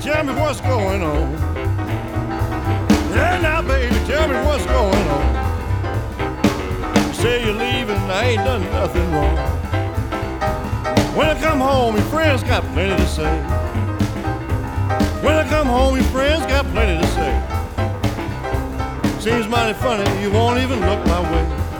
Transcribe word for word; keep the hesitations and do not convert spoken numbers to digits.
tell me what's going on. Yeah, now, baby, tell me what's going on. You say you're leaving, I ain't done nothing wrong. When I come home, your friends got plenty to say. When I come home, your friends got plenty to say. Seems mighty funny, you won't even look my way.